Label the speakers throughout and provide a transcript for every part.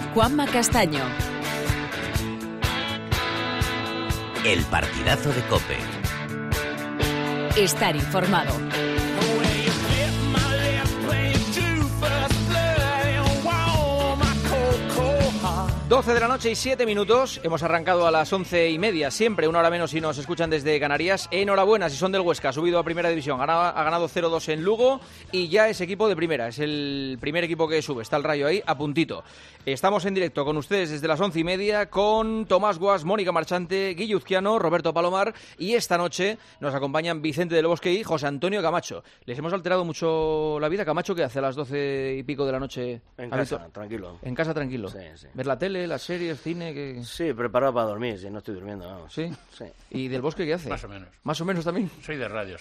Speaker 1: Juanma Castaño.
Speaker 2: El partidazo de COPE.
Speaker 1: Estar informado.
Speaker 3: 12 de la noche y 7 minutos. Hemos arrancado a las 11:30, siempre una hora menos si nos escuchan desde Canarias. Enhorabuena si son del Huesca, ha subido a Primera División, ha ganado 0-2 en Lugo y ya es equipo de Primera, es el primer equipo que sube, está el Rayo ahí a puntito. Estamos en directo con ustedes desde las 11:30 con Tomás Guas, Mónica Marchante, Guilluzquiano, Roberto Palomar y esta noche nos acompañan Vicente del Bosque y José Antonio Camacho. Les hemos alterado mucho la vida. Camacho, ¿qué hace a las 12 y pico de la noche?
Speaker 4: En casa, tranquilo.
Speaker 3: En casa, tranquilo.
Speaker 4: Sí, sí.
Speaker 3: ¿Ver la tele, las series, cine? Que...
Speaker 4: Sí, preparado para dormir, si no estoy durmiendo, vamos.
Speaker 3: ¿Sí?
Speaker 4: Sí.
Speaker 3: ¿Y del Bosque qué hace?
Speaker 5: Más o menos.
Speaker 3: ¿Más o menos también?
Speaker 5: Soy de radio,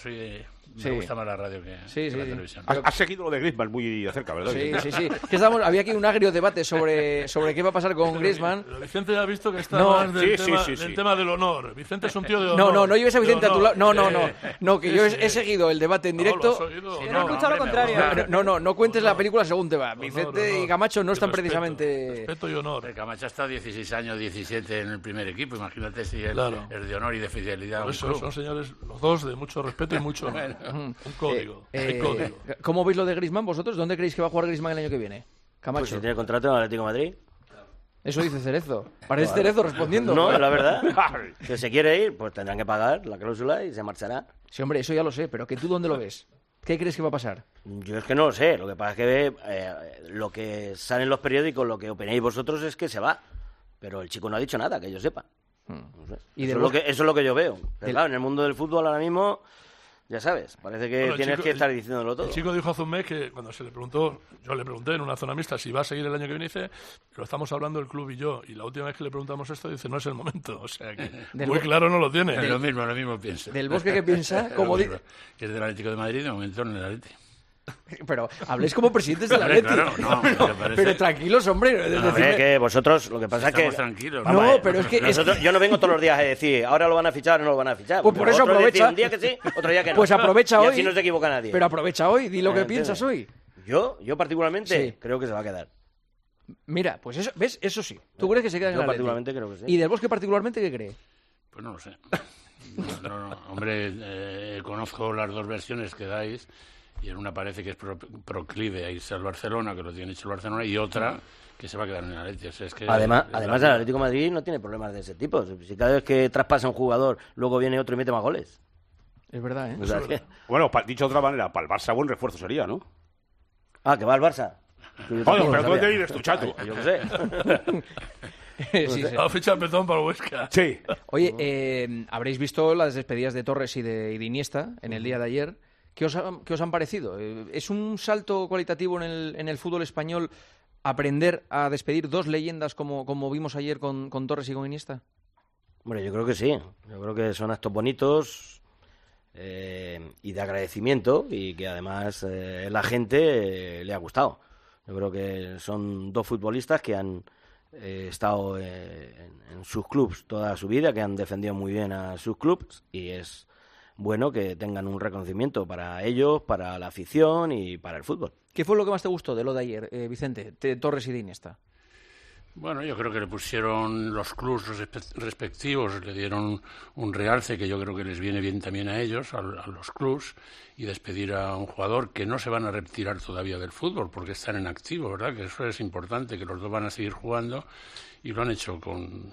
Speaker 5: me gusta más la radio que la televisión.
Speaker 6: Has seguido lo de Griezmann muy de cerca, ¿verdad?
Speaker 3: Sí. Que había aquí un agrio debate sobre qué va a pasar con Griezmann.
Speaker 5: Pero Vicente ya ha visto que está más del tema del honor. Vicente es un tío de honor.
Speaker 3: No lleves a Vicente a tu lado. No, que yo he seguido el debate en directo.
Speaker 7: No he escuchado lo contrario.
Speaker 3: No cuentes la película según te va. Vicente y Camacho no están precisamente...
Speaker 5: Respeto y honor.
Speaker 8: El Camacho ha estado 16 años, 17 en el primer equipo. Imagínate si es de honor y de fidelidad.
Speaker 5: Por eso son señores los dos de mucho respeto y mucho honor. Un código. Hay código.
Speaker 3: ¿Cómo veis lo de Griezmann vosotros? ¿Dónde creéis que va a jugar Griezmann el año que viene? Camacho.
Speaker 4: Pues si tiene contrato en el Atlético de Madrid.
Speaker 3: Eso dice Cerezo. Parece Cerezo respondiendo.
Speaker 4: No, la verdad. Que se quiere ir, pues tendrán que pagar la cláusula y se marchará.
Speaker 3: Sí, hombre, eso ya lo sé, pero ¿que tú dónde lo ves? ¿Qué crees que va a pasar?
Speaker 4: Yo es que no lo sé. Lo que pasa es que lo que sale en los periódicos, lo que opináis vosotros es que se va. Pero el chico no ha dicho nada, que yo sepa. No sé.
Speaker 3: ¿Y
Speaker 4: eso es lo que yo veo. Pero claro, en el mundo del fútbol ahora mismo... Ya sabes, parece que tienes que estar diciéndolo todo.
Speaker 5: El chico dijo hace un mes que cuando se le preguntó, yo le pregunté en una zona mixta si va a seguir el año que viene, dice, lo estamos hablando el club y yo. Y la última vez que le preguntamos esto, dice, no es el momento. O sea que muy claro no lo tiene.
Speaker 8: Lo mismo piensa.
Speaker 3: ¿Del Bosque qué piensa? Como
Speaker 8: que es del Atlético de Madrid, de momento en el Atlético.
Speaker 3: Pero habléis como presidentes de la Atlético.
Speaker 8: Claro,
Speaker 3: pero tranquilos, hombre.
Speaker 4: Hombre, que vosotros, lo que pasa es que...
Speaker 8: tranquilos.
Speaker 3: No, pero es que...
Speaker 4: Yo no vengo todos los días a decir, ahora lo van a fichar o no lo van a fichar.
Speaker 3: Pues por eso aprovecha.
Speaker 4: Un día que sí, otro día que no.
Speaker 3: Pues aprovecha hoy.
Speaker 4: Y así no se equivoca nadie.
Speaker 3: Pero aprovecha hoy, di lo que piensas hoy.
Speaker 4: Yo particularmente creo que se va a quedar.
Speaker 3: Mira, pues eso, ¿ves? Eso sí. ¿Tú crees que se queda en el Atlético?
Speaker 4: Yo particularmente creo que sí.
Speaker 3: ¿Y del Bosque particularmente qué cree?
Speaker 8: Pues no lo sé. Hombre, conozco las dos versiones que dais. Y en una parece que es proclive a irse al Barcelona, que lo tiene hecho el Barcelona, y otra que se va a quedar en el Atlético. O sea, es que
Speaker 4: además el Atlético de Madrid no tiene problemas de ese tipo. Si cada vez que traspasa un jugador, luego viene otro y mete más goles.
Speaker 3: Es verdad, ¿eh?
Speaker 4: O sea, que...
Speaker 6: Bueno, dicho de otra manera, para el Barça buen refuerzo sería, ¿no?
Speaker 4: Ah, que va al Barça.
Speaker 6: Bueno, pero ¿dónde vienes tú, chato?
Speaker 4: Yo qué sé.
Speaker 3: Sí.
Speaker 5: Va a fichar perdón para Huesca.
Speaker 6: Sí.
Speaker 3: Oye, habréis visto las despedidas de Torres y de Iniesta en el día de ayer. ¿Qué os han parecido? ¿Es un salto cualitativo en el fútbol español aprender a despedir dos leyendas como vimos ayer con Torres y con Iniesta?
Speaker 4: Bueno, yo creo que sí. Yo creo que son actos bonitos y de agradecimiento y que además la gente le ha gustado. Yo creo que son dos futbolistas que han estado en sus clubs toda su vida, que han defendido muy bien a sus clubs y es bueno que tengan un reconocimiento para ellos, para la afición y para el fútbol.
Speaker 3: ¿Qué fue lo que más te gustó de lo de ayer, Vicente, de Torres y de Iniesta?
Speaker 8: Bueno, yo creo que le pusieron los clubs respectivos, le dieron un realce que yo creo que les viene bien también a ellos, a los clubs, y despedir a un jugador que no se van a retirar todavía del fútbol porque están en activo, ¿verdad? Que eso es importante, que los dos van a seguir jugando y lo han hecho con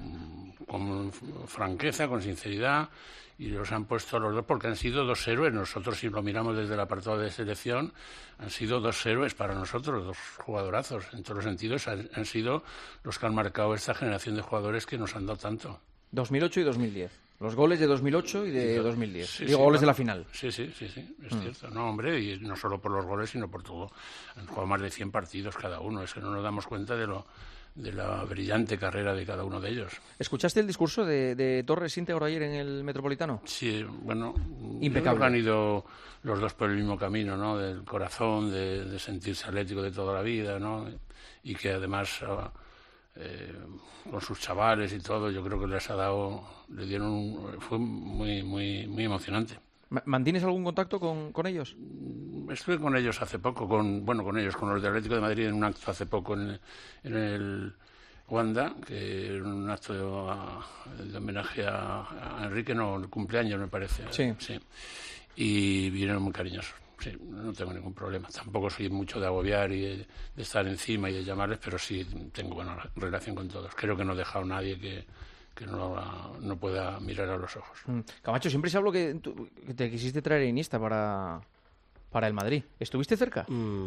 Speaker 8: franqueza, con sinceridad, y los han puesto los dos porque han sido dos héroes. Nosotros, si lo miramos desde el apartado de selección, han sido dos héroes para nosotros, dos jugadorazos. En todos los sentidos han sido los que han marcado esta generación de jugadores que nos han dado tanto.
Speaker 3: 2008 y 2010. Los goles de 2008 y de 2010.
Speaker 8: Sí,
Speaker 3: Digo, goles de la final.
Speaker 8: Sí, es cierto. No, hombre, y no solo por los goles, sino por todo. Han jugado más de 100 partidos cada uno. Es que no nos damos cuenta de la brillante carrera de cada uno de ellos.
Speaker 3: ¿Escuchaste el discurso de Torres íntegro ayer en el Metropolitano?
Speaker 8: Sí, bueno,
Speaker 3: impecable.
Speaker 8: Han ido los dos por el mismo camino, ¿no? Del corazón, de sentirse atlético de toda la vida, ¿no? Y que además con sus chavales y todo, yo creo que fue muy, muy, muy emocionante.
Speaker 3: ¿Mantienes algún contacto con ellos?
Speaker 8: estuve con ellos hace poco, con los del Atlético de Madrid en un acto hace poco en el Wanda, que era un acto de homenaje a Enrique, el cumpleaños me parece. Sí. Y vinieron muy cariñosos. Sí, no tengo ningún problema. Tampoco soy mucho de agobiar y de estar encima y de llamarles, pero sí tengo buena relación con todos. Creo que no he dejado a nadie que no pueda mirar a los ojos.
Speaker 3: Camacho, siempre se habló que te quisiste traer a Iniesta para el Madrid. ¿Estuviste cerca?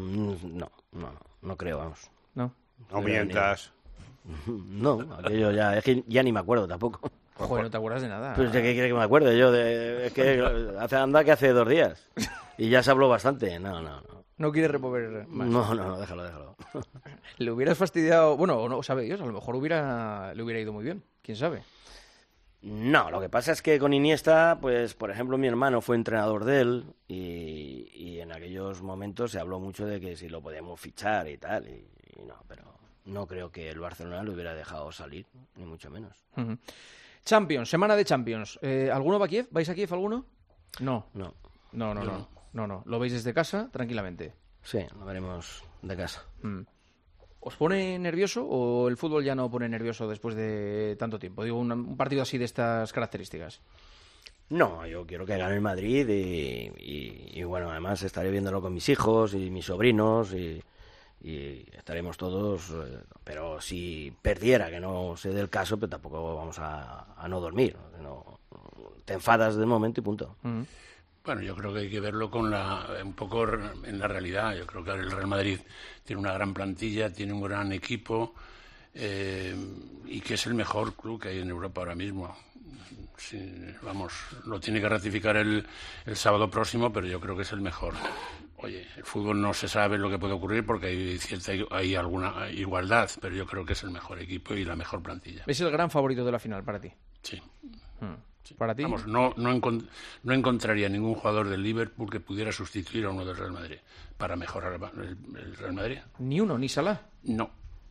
Speaker 4: No creo, vamos.
Speaker 3: No
Speaker 6: mientas.
Speaker 4: No, aquello ya, es que ya ni me acuerdo tampoco.
Speaker 3: Joder, no te acuerdas de nada.
Speaker 4: Pues ¿de qué quiere que me acuerde yo? Es que hace 2 días. Y ya se habló bastante. No.
Speaker 3: ¿No quieres remover más?
Speaker 4: No, déjalo.
Speaker 3: Le hubieras fastidiado... Bueno, no sabe Dios, a lo mejor le hubiera ido muy bien. ¿Quién sabe?
Speaker 4: No, lo que pasa es que con Iniesta, pues, por ejemplo, mi hermano fue entrenador de él y en aquellos momentos se habló mucho de que si lo podíamos fichar y tal. Y no, pero no creo que el Barcelona lo hubiera dejado salir, ni mucho menos.
Speaker 3: Uh-huh. Champions, semana de Champions. ¿Alguno va a Kiev? ¿Vais a Kiev alguno? No. No. ¿Lo veis desde casa, tranquilamente?
Speaker 4: Sí, lo veremos de casa.
Speaker 3: ¿Os pone nervioso o el fútbol ya no pone nervioso después de tanto tiempo? Digo, un partido así de estas características.
Speaker 4: No, yo quiero que gane el Madrid y bueno, además estaré viéndolo con mis hijos y mis sobrinos y estaremos todos, pero si perdiera, que no se dé el caso, pero tampoco vamos a no dormir. No, te enfadas de momento y punto.
Speaker 8: Bueno, yo creo que hay que verlo un poco en la realidad. Yo creo que el Real Madrid tiene una gran plantilla, tiene un gran equipo y que es el mejor club que hay en Europa ahora mismo. Sí, vamos, lo tiene que ratificar el sábado próximo, pero yo creo que es el mejor. Oye, el fútbol no se sabe lo que puede ocurrir porque hay alguna igualdad, pero yo creo que es el mejor equipo y la mejor plantilla.
Speaker 3: ¿Es el gran favorito de la final para ti?
Speaker 8: Sí.
Speaker 3: Sí. ¿Para ti?
Speaker 8: Vamos, no encontraría ningún jugador del Liverpool que pudiera sustituir a uno del Real Madrid para mejorar el Real Madrid.
Speaker 3: ¿Ni uno, ni Salah?
Speaker 8: No,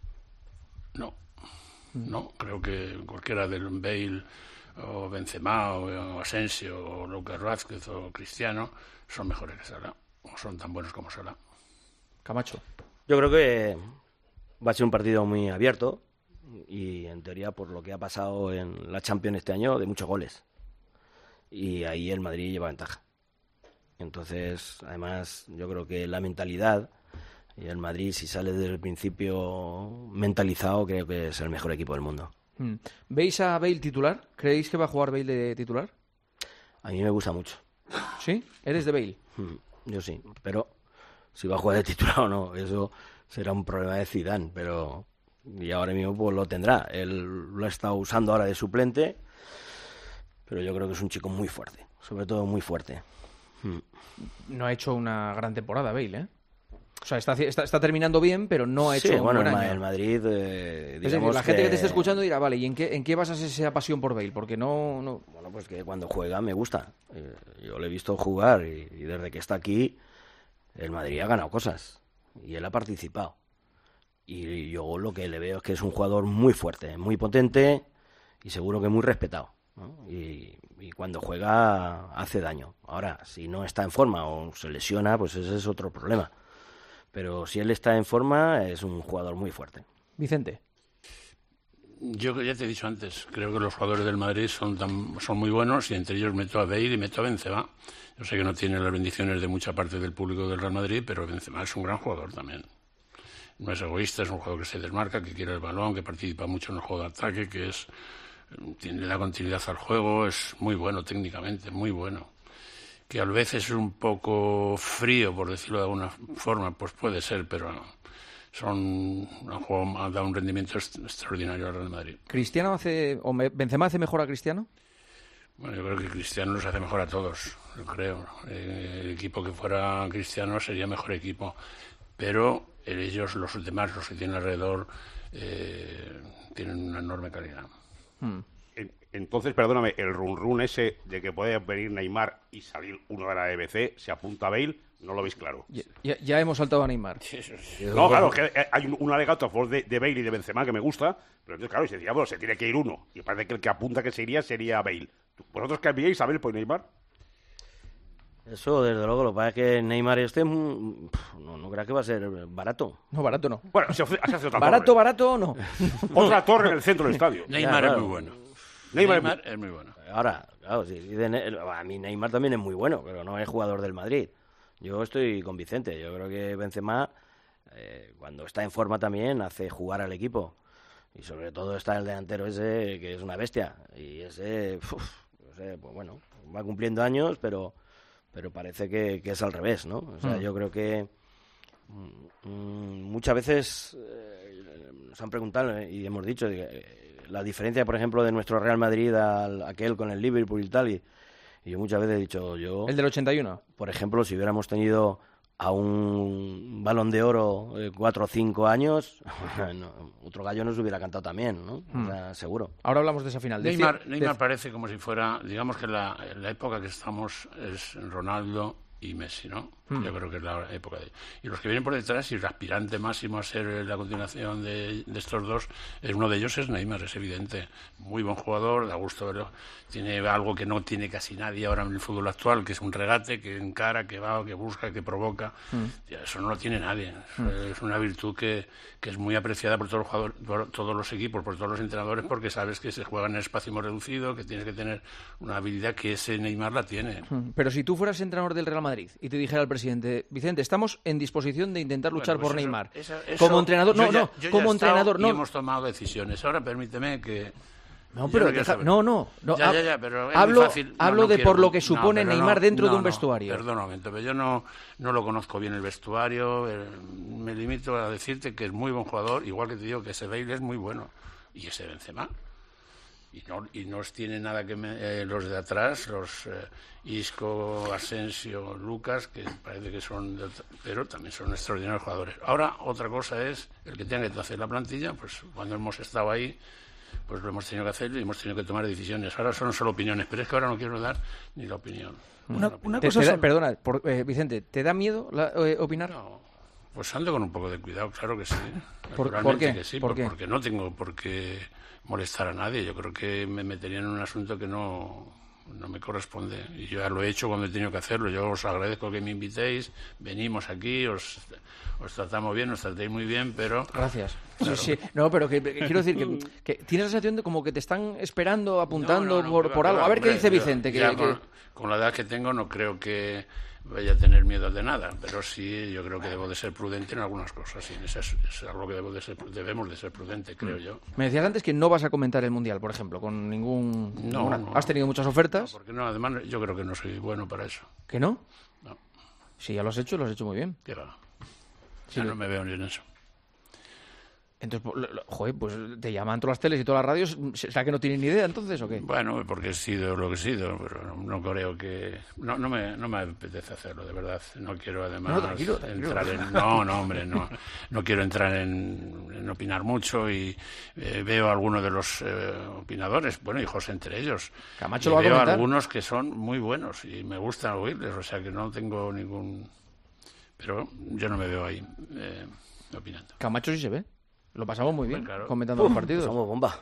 Speaker 8: creo que cualquiera del Bale o Benzema o Asensio o Lucas Vázquez o Cristiano son mejores que Salah, o son tan buenos como Salah.
Speaker 3: Camacho.
Speaker 4: Yo creo que va a ser un partido muy abierto y en teoría por lo que ha pasado en la Champions este año, de muchos goles, y ahí el Madrid lleva ventaja. Entonces, además, yo creo que la mentalidad, y el Madrid, si sale desde el principio mentalizado, creo que es el mejor equipo del mundo.
Speaker 3: ¿Veis a Bale titular? ¿Creéis que va a jugar Bale de titular?
Speaker 4: A mí me gusta mucho.
Speaker 3: ¿Sí? ¿Eres de Bale?
Speaker 4: Yo sí, pero si va a jugar de titular o no, eso será un problema de Zidane, pero y ahora mismo pues lo tendrá. Él lo ha estado usando ahora de suplente, pero yo creo que es un chico muy fuerte, sobre todo muy fuerte.
Speaker 3: No ha hecho una gran temporada Bale, ¿eh? O sea, está terminando bien, pero no ha hecho un buen año.
Speaker 4: El Madrid,
Speaker 3: digamos, la gente que te está escuchando dirá, vale, ¿y en qué basas esa pasión por Bale? Porque no...
Speaker 4: Bueno, pues que cuando juega me gusta. Yo le he visto jugar y desde que está aquí el Madrid ha ganado cosas y él ha participado. Y yo lo que le veo es que es un jugador muy fuerte, muy potente y seguro que muy respetado, ¿no? Y cuando juega hace daño. Ahora, si no está en forma o se lesiona, pues ese es otro problema. Pero si él está en forma, es un jugador muy fuerte.
Speaker 3: Vicente.
Speaker 8: Yo ya te he dicho antes, creo que los jugadores del Madrid son muy buenos y entre ellos meto a Bale y meto a Benzema. Yo sé que no tiene las bendiciones de mucha parte del público del Real Madrid, pero Benzema es un gran jugador también. No es egoísta, es un jugador que se desmarca, que quiere el balón, que participa mucho en el juego de ataque, que le da continuidad al juego, es muy bueno técnicamente, muy bueno. Que a veces es un poco frío, por decirlo de alguna forma, pues puede ser, pero ha dado un rendimiento extraordinario al Real Madrid.
Speaker 3: ¿Benzema hace mejor a Cristiano?
Speaker 8: Bueno, yo creo que Cristiano los hace mejor a todos, yo creo. El equipo que fuera Cristiano sería mejor equipo, pero ellos, los demás, los que tienen alrededor, tienen una enorme calidad.
Speaker 6: Entonces, perdóname, el run ese de que puede venir Neymar y salir uno de la EBC, se apunta a Bale, no lo veis claro.
Speaker 3: Ya hemos saltado a Neymar.
Speaker 6: No, claro, que hay un alegato a favor de Bale y de Benzema que me gusta, pero entonces, claro, se decía, bueno, se tiene que ir uno, y parece que el que apunta que se iría sería Bale. ¿Vosotros cambiáis a Bale por Neymar?
Speaker 4: Eso, desde luego, lo que pasa es que Neymar no creo que va a ser barato.
Speaker 3: No, barato no.
Speaker 6: Bueno, se hace otra
Speaker 3: Barato,
Speaker 6: torre.
Speaker 3: barato no.
Speaker 6: Otra torre en el centro del estadio.
Speaker 8: Neymar
Speaker 4: claro.
Speaker 8: es muy bueno.
Speaker 6: Neymar
Speaker 8: es muy bueno.
Speaker 4: Ahora, claro, a mí Neymar también es muy bueno, pero no es jugador del Madrid. Yo estoy con Vicente. Yo creo que Benzema, cuando está en forma también, hace jugar al equipo. Y sobre todo está el delantero ese, que es una bestia. Y ese, pues bueno, va cumpliendo años, pero parece que es al revés, ¿no? O sea, yo creo que muchas veces nos han preguntado y hemos dicho la diferencia, por ejemplo, de nuestro Real Madrid a aquel con el Liverpool y tal. Y yo muchas veces he dicho,
Speaker 3: ¿El del 81?
Speaker 4: Por ejemplo, si hubiéramos tenido a un Balón de Oro 4 o 5 años, otro gallo nos hubiera cantado también, ¿no? O sea, seguro.
Speaker 3: Ahora hablamos de esa final.
Speaker 8: Neymar parece como si fuera, digamos que la época que estamos es Ronaldo y Messi, ¿no? Yo creo que es la época de... Y los que vienen por detrás, y el aspirante máximo a ser la continuación de estos dos, uno de ellos es Neymar, es evidente. Muy buen jugador, da gusto verlo. Tiene algo que no tiene casi nadie ahora en el fútbol actual, que es un regate, que encara, que va, que busca, que provoca. Eso no lo tiene nadie. Es una virtud que es muy apreciada por todos los jugadores, por todos los equipos, por todos los entrenadores, porque sabes que se juega en el espacio muy reducido, que tienes que tener una habilidad que ese Neymar la tiene.
Speaker 3: Pero si tú fueras entrenador del Real Madrid y te dijera al presidente, Vicente, estamos en disposición de intentar luchar por Neymar. Como entrenador, como entrenador, no.
Speaker 8: Y hemos tomado decisiones. Ahora permíteme que...
Speaker 3: No, pero no.
Speaker 8: Pero es
Speaker 3: hablo
Speaker 8: muy fácil.
Speaker 3: hablo de por lo que supone Neymar dentro de un vestuario.
Speaker 8: Perdona un momento, pero yo no lo conozco bien el vestuario. Me limito a decirte que es muy buen jugador, igual que te digo que ese Bale es muy bueno. Y ese Benzema. Y no tiene nada que los de atrás, los Isco, Asensio, Lucas, que parece que son... pero también son extraordinarios jugadores. Ahora, otra cosa es el que tenga que hacer la plantilla, pues cuando hemos estado ahí, pues lo hemos tenido que hacer y hemos tenido que tomar decisiones. Ahora son solo opiniones, pero es que ahora no quiero dar ni la opinión.
Speaker 7: Una cosa
Speaker 3: perdona, Vicente, ¿te da miedo opinar?
Speaker 8: No, pues ando con un poco de cuidado, claro que sí.
Speaker 3: ¿Por qué?
Speaker 8: Que sí,
Speaker 3: ¿Por qué?
Speaker 8: Porque no tengo por qué molestar a nadie. Yo creo que me metería en un asunto que no me corresponde. Y yo ya lo he hecho cuando he tenido que hacerlo. Yo os agradezco que me invitéis. Venimos aquí, os tratamos bien, os tratéis muy bien, pero...
Speaker 3: Gracias.
Speaker 8: Claro.
Speaker 3: Sí. No, pero quiero decir que tienes la sensación de como que te están esperando, apuntando por algo. A ver qué dice Vicente.
Speaker 8: Con la edad que tengo no creo que vaya a tener miedo de nada, pero sí yo creo que debo de ser prudente en algunas cosas. Sí, es algo que debemos de ser prudente, creo yo.
Speaker 3: Me decías antes que no vas a comentar el Mundial, por ejemplo, con ningún...
Speaker 8: No.
Speaker 3: ¿Has tenido muchas ofertas?
Speaker 8: No, porque no, además yo creo que no soy bueno para eso.
Speaker 3: ¿Que no?
Speaker 8: No.
Speaker 3: Si ya lo has hecho muy bien.
Speaker 8: ¿Qué va? Sí, no me veo ni en eso.
Speaker 3: Entonces, pues te llaman todas las teles y todas las radios. ¿Será que no tienen ni idea entonces o qué?
Speaker 8: Bueno, porque he sido lo que he sido, pero no creo que... No me apetece hacerlo, de verdad. No quiero además entrar en... No, hombre, no quiero entrar en opinar mucho y veo a algunos de los opinadores, bueno, hijos entre ellos.
Speaker 3: Camacho lo va a
Speaker 8: veo
Speaker 3: comentar.
Speaker 8: Algunos que son muy buenos y me gusta oírles, o sea que no tengo ningún... Pero yo no me veo ahí opinando.
Speaker 3: Camacho sí se ve. Lo pasamos muy bien,
Speaker 8: claro.
Speaker 3: comentando los partidos.
Speaker 4: Somos bomba.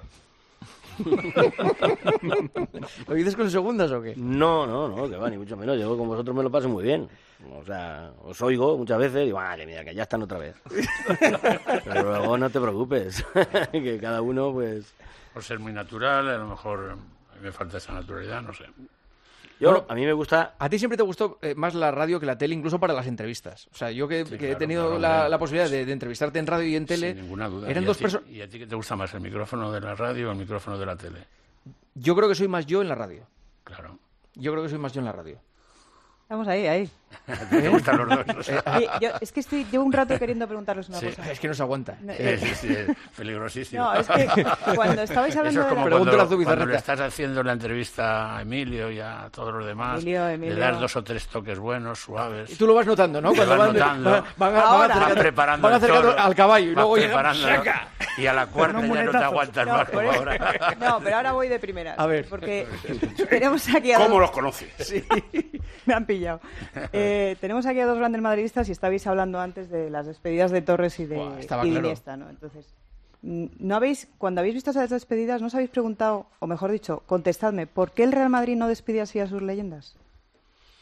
Speaker 3: ¿Lo dices con segundas o qué?
Speaker 4: No, que va, ni mucho menos. Yo con vosotros me lo paso muy bien. O sea, os oigo muchas veces y digo, que mira, que ya están otra vez. Pero luego no te preocupes, que cada uno, pues...
Speaker 8: Por ser muy natural, a lo mejor me falta esa naturalidad, no sé.
Speaker 4: A mí me gusta...
Speaker 3: A ti siempre te gustó más la radio que la tele, incluso para las entrevistas. O sea, yo que he tenido la posibilidad de entrevistarte en radio y en tele...
Speaker 8: Sin ninguna duda.
Speaker 3: Eran dos personas...
Speaker 8: ¿Y a ti qué te gusta más, el micrófono de la radio o el micrófono de la tele?
Speaker 3: Yo creo que soy más yo en la radio.
Speaker 8: Claro.
Speaker 3: Yo creo que soy más yo en la radio.
Speaker 7: Estamos ahí.
Speaker 8: ¿Te gustan los dos?
Speaker 7: Es que llevo un rato queriendo preguntarles una cosa.
Speaker 3: Es que no se aguanta.
Speaker 8: Sí, es peligrosísimo.
Speaker 7: No, es que cuando estabais hablando
Speaker 8: eso es como
Speaker 7: de
Speaker 8: cuando le estás haciendo la entrevista a Emilio y a todos los demás,
Speaker 7: Emilio.
Speaker 8: le das 2 o 3 toques buenos, suaves.
Speaker 3: Y tú lo vas notando, ¿no? Cuando
Speaker 8: van preparando
Speaker 3: van acercando al caballo y luego
Speaker 8: ¡saca! Y a la cuarta ya no te aguantas más como ahora.
Speaker 7: No, pero ahora voy de primeras.
Speaker 3: A ver.
Speaker 7: Porque tenemos aquí
Speaker 6: ¿Cómo los conoces?
Speaker 7: Sí, me han pillado. Tenemos aquí a 2 grandes madridistas y estabais hablando antes de las despedidas de Torres y de Iniesta, ¿no? Entonces, cuando habéis visto esas despedidas, ¿no os habéis preguntado, o mejor dicho, contestadme, ¿por qué el Real Madrid no despide así a sus leyendas?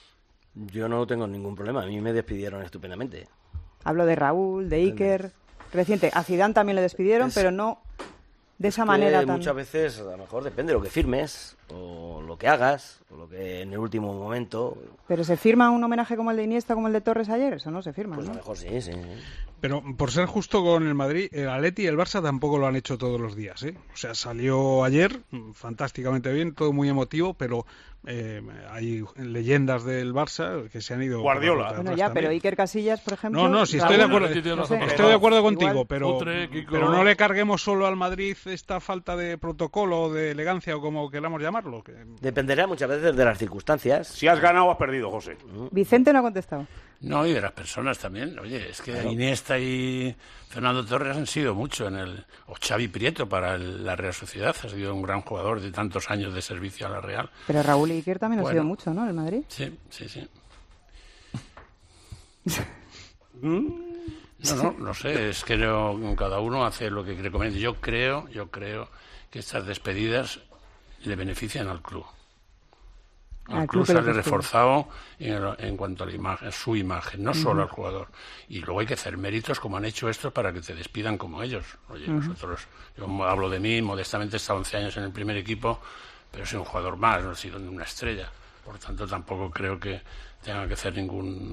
Speaker 4: Yo no tengo ningún problema. A mí me despidieron estupendamente.
Speaker 7: Hablo de Raúl, de Iker, reciente. A Zidane también le despidieron, pero no de esa manera tan...
Speaker 4: Muchas veces, a lo mejor depende de lo que firmes, o lo que hagas, o lo que en el último momento...
Speaker 7: ¿Pero se firma un homenaje como el de Iniesta, como el de Torres ayer? Eso no se firma,
Speaker 4: Pues
Speaker 7: ¿no?
Speaker 4: a lo mejor sí, sí.
Speaker 1: Pero por ser justo con el Madrid, el Atleti y el Barça tampoco lo han hecho todos los días, ¿eh? O sea, salió ayer fantásticamente bien, todo muy emotivo, pero hay leyendas del Barça que se han ido...
Speaker 5: Guardiola.
Speaker 7: Bueno, ya, pero Iker Casillas, por ejemplo...
Speaker 1: No, sí, estoy de acuerdo, estoy de acuerdo contigo, pero no le carguemos solo al Madrid esta falta de protocolo o de elegancia o como queramos llamarlo.
Speaker 4: Dependerá muchas veces de las circunstancias.
Speaker 6: Si has ganado o has perdido, José.
Speaker 7: Vicente no ha contestado.
Speaker 8: No, y de las personas también. Oye, es que Iniesta y Fernando Torres han sido mucho o Xavi Prieto para la Real Sociedad. Ha sido un gran jugador de tantos años de servicio a la Real.
Speaker 7: Pero Raúl y Iker también han sido mucho, ¿no? El Madrid.
Speaker 8: Sí. No sé, es que cada uno hace lo que cree conveniente. Yo creo que estas despedidas le benefician al club. El club sale reforzado en cuanto a la imagen, su imagen, no solo al jugador. Y luego hay que hacer méritos como han hecho estos para que te despidan como ellos. Oye, yo hablo de mí, modestamente he estado 11 años en el primer equipo, pero soy un jugador más, no he sido una estrella. Por tanto, tampoco creo que tenga que hacer ningún...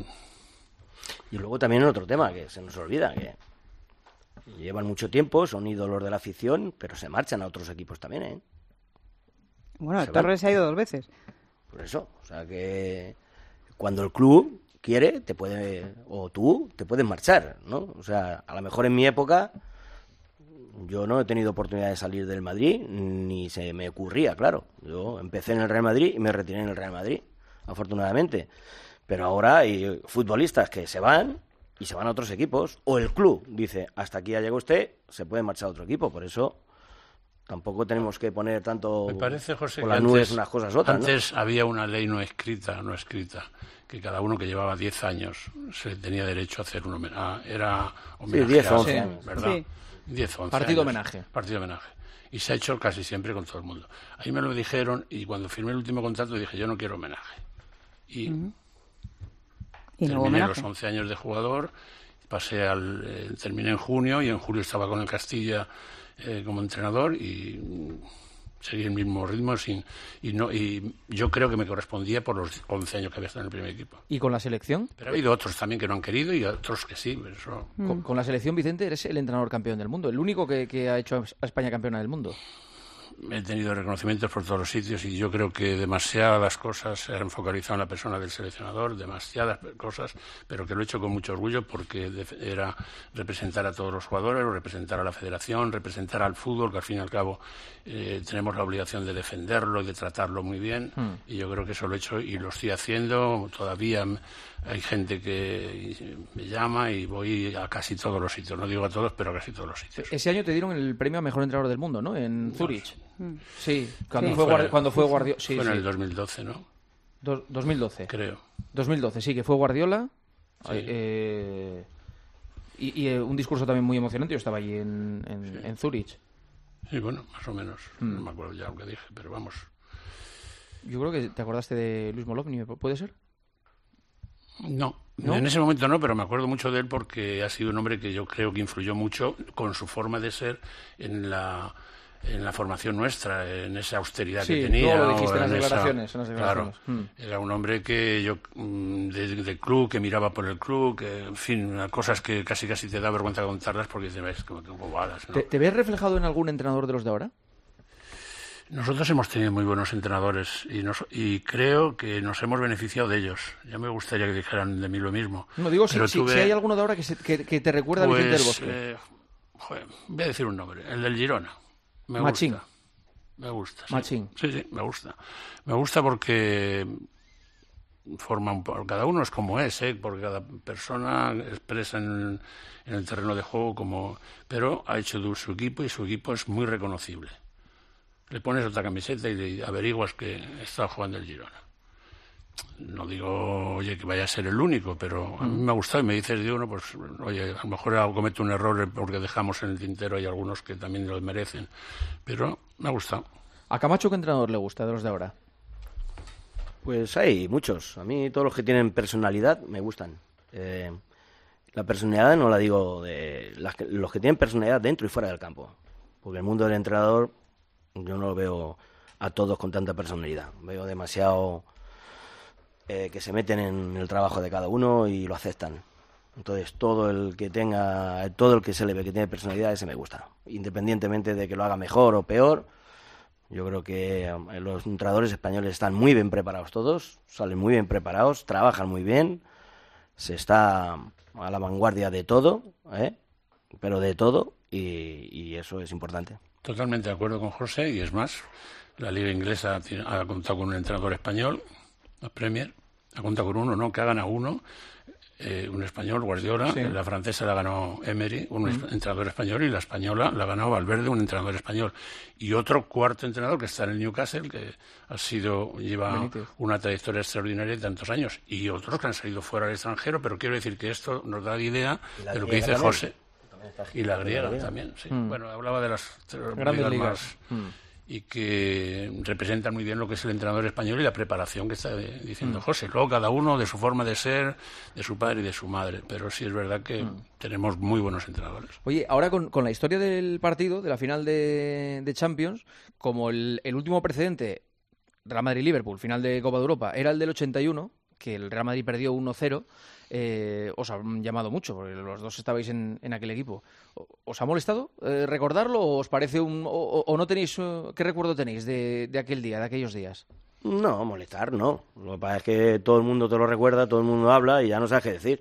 Speaker 4: Y luego también otro tema que se nos olvida, que llevan mucho tiempo, son ídolos de la afición, pero se marchan a otros equipos también, ¿eh?
Speaker 7: Bueno, Torres se ha ido 2 veces.
Speaker 4: Por eso, o sea que cuando el club quiere, te puedes marchar, ¿no? O sea, a lo mejor en mi época yo no he tenido oportunidad de salir del Madrid, ni se me ocurría, claro. Yo empecé en el Real Madrid y me retiré en el Real Madrid, afortunadamente. Pero ahora hay futbolistas que se van y se van a otros equipos, o el club dice, hasta aquí ya llegó usted, se puede marchar a otro equipo, por eso... Tampoco tenemos que poner tanto
Speaker 8: Me parece, José,
Speaker 4: por las nubes unas cosas otras.
Speaker 8: Antes había una ley no escrita, que cada uno que llevaba 10 años se tenía derecho a hacer un homenaje. Era homenaje.
Speaker 4: Sí, 10 o 11 años.
Speaker 8: ¿Verdad?
Speaker 7: Sí.
Speaker 8: 10 o 11
Speaker 3: Partido
Speaker 8: años.
Speaker 3: homenaje.
Speaker 8: Partido homenaje. Y se ha hecho casi siempre con todo el mundo. Ahí me lo dijeron y cuando firmé el último contrato dije, yo no quiero homenaje. Y terminé los 11 años de jugador, terminé en junio y en julio estaba con el Castilla como entrenador y seguí el mismo ritmo y yo creo que me correspondía por los 11 años que había estado en el primer equipo.
Speaker 3: ¿Y con la selección?
Speaker 8: Pero ha habido otros también que no han querido y otros que sí. Pero eso...
Speaker 3: Con la selección, Vicente, eres el entrenador campeón del mundo, el único que ha hecho a España campeona del mundo.
Speaker 8: He tenido reconocimientos por todos los sitios y yo creo que demasiadas cosas se han focalizado en la persona del seleccionador, demasiadas cosas, pero que lo he hecho con mucho orgullo porque era representar a todos los jugadores, representar a la federación, representar al fútbol, que al fin y al cabo tenemos la obligación de defenderlo y de tratarlo muy bien, y yo creo que eso lo he hecho y lo estoy haciendo. Todavía hay gente que me llama y voy a casi todos los sitios, no digo a todos, pero a casi todos los sitios.
Speaker 3: Ese año te dieron el premio a mejor entrenador del mundo, ¿no? En Zurich. Sí, cuando fue Guardiola. Sí,
Speaker 8: fue en el 2012, ¿no?
Speaker 3: 2012.
Speaker 8: Creo.
Speaker 3: 2012, sí, que fue Guardiola. Sí. Y un discurso también muy emocionante. Yo estaba allí en Zurich.
Speaker 8: Sí, bueno, más o menos. No me acuerdo ya lo que dije, pero vamos.
Speaker 3: Yo creo que te acordaste de Luis Molovny, ¿puede ser?
Speaker 8: No, en ese momento no, pero me acuerdo mucho de él porque ha sido un hombre que yo creo que influyó mucho con su forma de ser en la formación nuestra, en esa austeridad que tenía.
Speaker 3: Sí, lo dijiste en las declaraciones.
Speaker 8: Claro, era un hombre que yo, del club, que miraba por el club, que, en fin, cosas que casi te da vergüenza contarlas porque dices, ves, como que bobadas, ¿no?
Speaker 3: ¿Te ves reflejado en algún entrenador de los de ahora?
Speaker 8: Nosotros hemos tenido muy buenos entrenadores y creo que nos hemos beneficiado de ellos. Ya me gustaría que dijeran de mí lo mismo.
Speaker 3: No, digo, si hay alguno de ahora que te recuerda a Vicente del Bosque.
Speaker 8: Voy a decir un nombre, el del Girona.
Speaker 3: Machín.
Speaker 8: Me gusta. Sí.
Speaker 3: Machín.
Speaker 8: Sí, me gusta. Me gusta porque cada uno es como es, porque cada persona expresa en el terreno de juego pero ha hecho de su equipo y su equipo es muy reconocible. Le pones otra camiseta y le averiguas que está jugando el Girona. No digo, oye, que vaya a ser el único, pero a mí me ha gustado y me dices, digo, no, pues, oye, a lo mejor cometo un error porque dejamos en el tintero, hay algunos que también lo merecen, pero me ha gustado.
Speaker 3: ¿A Camacho qué entrenador le gusta de los de ahora?
Speaker 4: Pues hay muchos. A mí todos los que tienen personalidad me gustan. La personalidad no la digo de los que tienen personalidad dentro y fuera del campo. Porque el mundo del entrenador yo no lo veo a todos con tanta personalidad. Veo demasiado que se meten en el trabajo de cada uno y lo aceptan. Entonces todo el que se le ve que tiene personalidad, ese me gusta. Independientemente de que lo haga mejor o peor, yo creo que los entrenadores españoles están muy bien preparados todos, salen muy bien preparados, trabajan muy bien, se está a la vanguardia de todo, pero de todo, y eso es importante.
Speaker 8: Totalmente de acuerdo con José, y es más, la Liga Inglesa ha contado con un entrenador español, la Premier, ha contado con uno, ¿no?, que ha ganado uno, un español, Guardiola, sí. La francesa la ganó Emery, un entrenador español, y la española la ganó Valverde, un entrenador español. Y otro cuarto entrenador que está en el Newcastle, que lleva Benítez. Una trayectoria extraordinaria de tantos años. Y otros que han salido fuera del extranjero, pero quiero decir que esto nos da idea de lo que dice también. José. Y la griega también, sí. Bueno, hablaba de las
Speaker 3: grandes ligas.
Speaker 8: Y que representan muy bien lo que es el entrenador español y la preparación que está diciendo José. Luego cada uno de su forma de ser, de su padre y de su madre. Pero sí es verdad que tenemos muy buenos entrenadores.
Speaker 3: Oye, ahora con la historia del partido, de la final de Champions, como el último precedente, Real Madrid-Liverpool, final de Copa de Europa, era el del 81, que el Real Madrid perdió 1-0, os ha llamado mucho, porque los dos estabais en aquel equipo. ¿Os ha molestado recordarlo o os parece o no tenéis... ¿Qué recuerdo tenéis de aquel día, de aquellos días?
Speaker 4: No, molestar no. Lo que pasa es que todo el mundo te lo recuerda, todo el mundo habla y ya no sabes qué decir.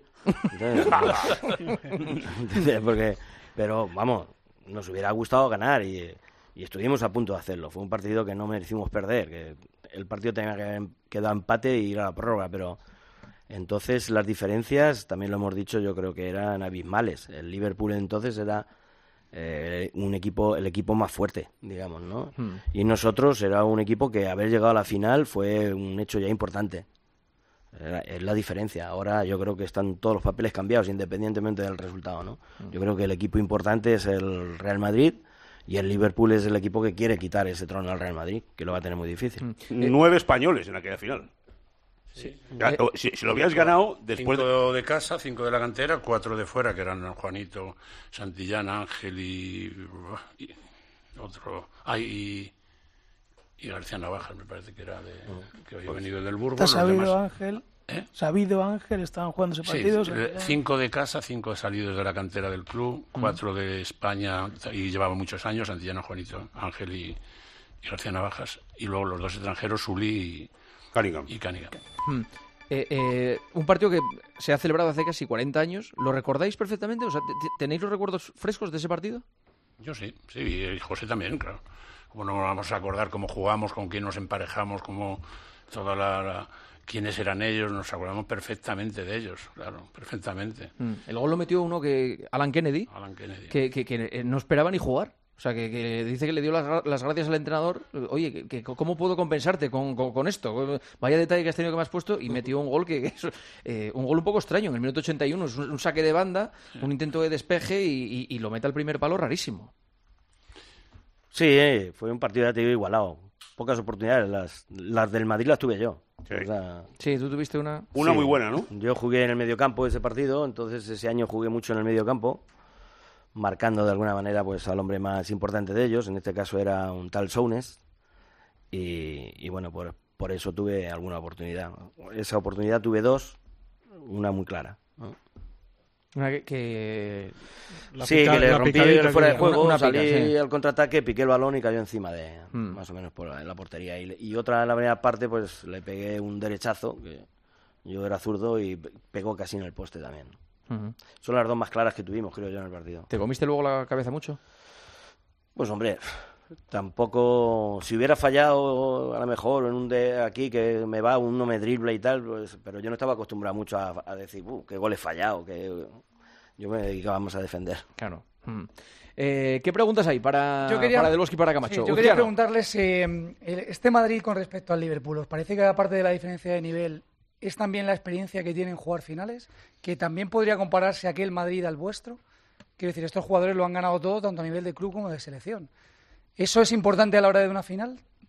Speaker 4: ¿Entonces? Pero vamos, nos hubiera gustado ganar y estuvimos a punto de hacerlo. Fue un partido que no merecimos perder, que el partido tenía que haber quedado empate y ir a la prórroga, pero entonces las diferencias, también lo hemos dicho, yo creo que eran abismales. El Liverpool entonces era el equipo más fuerte, digamos, ¿no? Y nosotros era un equipo que haber llegado a la final fue un hecho ya importante. Es la diferencia. Ahora yo creo que están todos los papeles cambiados independientemente del resultado, ¿no? Yo creo que el equipo importante es el Real Madrid. Y el Liverpool es el equipo que quiere quitar ese trono al Real Madrid, que lo va a tener muy difícil.
Speaker 6: 9 españoles en aquella final.
Speaker 8: Sí.
Speaker 6: Si lo hubieras ganado después...
Speaker 8: 5 de casa, 5 de la cantera, 4 de fuera, que eran Juanito, Santillán, Ángel y otro... y García Navajas, me parece que era que había venido del Burgos.
Speaker 9: ¿Está sabido, Ángel? Sabido, Ángel, estaban jugando ese partido.
Speaker 8: Sí, 5 de casa, 5 salidos de la cantera del club, 4 de España, y llevaba muchos años, Santillana, Juanito, Ángel y García Navajas, y luego los dos extranjeros, Sully y Cunningham.
Speaker 3: Un partido que se ha celebrado hace casi 40 años, ¿lo recordáis perfectamente? O sea, ¿tenéis los recuerdos frescos de ese partido?
Speaker 8: Yo sí, y José también, claro. Como no nos vamos a acordar cómo jugamos, con quién nos emparejamos, cómo toda quiénes eran ellos, nos acordamos perfectamente de ellos, claro, perfectamente.
Speaker 3: El gol lo metió uno Alan Kennedy. Que no esperaba ni jugar. O sea, que dice que le dio las gracias al entrenador. Oye, ¿cómo puedo compensarte con esto? Vaya detalle que has tenido que me has puesto. Y metió un gol un gol un poco extraño. En el minuto 81 es un saque de banda, un intento de despeje y lo mete al primer palo rarísimo.
Speaker 4: Sí, fue un partido, ya te digo, igualado. Pocas oportunidades. Las del Madrid las tuve yo.
Speaker 6: Sí,
Speaker 4: o sea,
Speaker 3: sí, tú tuviste una
Speaker 6: muy buena, ¿no?
Speaker 4: Yo jugué en el mediocampo ese partido, entonces ese año jugué mucho en el mediocampo, marcando de alguna manera pues al hombre más importante de ellos, en este caso era un tal Sounes, y bueno, por eso tuve alguna oportunidad. Esa oportunidad tuve 2, una muy clara, ¿no?
Speaker 3: Una que
Speaker 4: le rompí el fuera de juego, salí al contraataque, piqué el balón y cayó encima de más o menos por la portería. Y otra, en la primera parte, pues le pegué un derechazo, que yo era zurdo y pegó casi en el poste también. Son las 2 más claras que tuvimos, creo yo, en el partido.
Speaker 3: ¿Te comiste luego la cabeza mucho?
Speaker 4: Pues hombre, tampoco... Si hubiera fallado a lo mejor en un de aquí que uno me dribla y tal, pues, pero yo no estaba acostumbrado mucho a decir, qué gol he fallado, que yo me dedicaba más a defender.
Speaker 3: Claro. ¿Qué preguntas hay para Del Bosque y para Camacho?
Speaker 9: Sí, yo quería preguntarles este Madrid con respecto al Liverpool, ¿os parece que aparte de la diferencia de nivel es también la experiencia que tienen jugar finales? ¿Que también podría compararse aquel Madrid al vuestro? Quiero decir, estos jugadores lo han ganado todo, tanto a nivel de club como de selección. ¿Eso es importante a la hora de una final?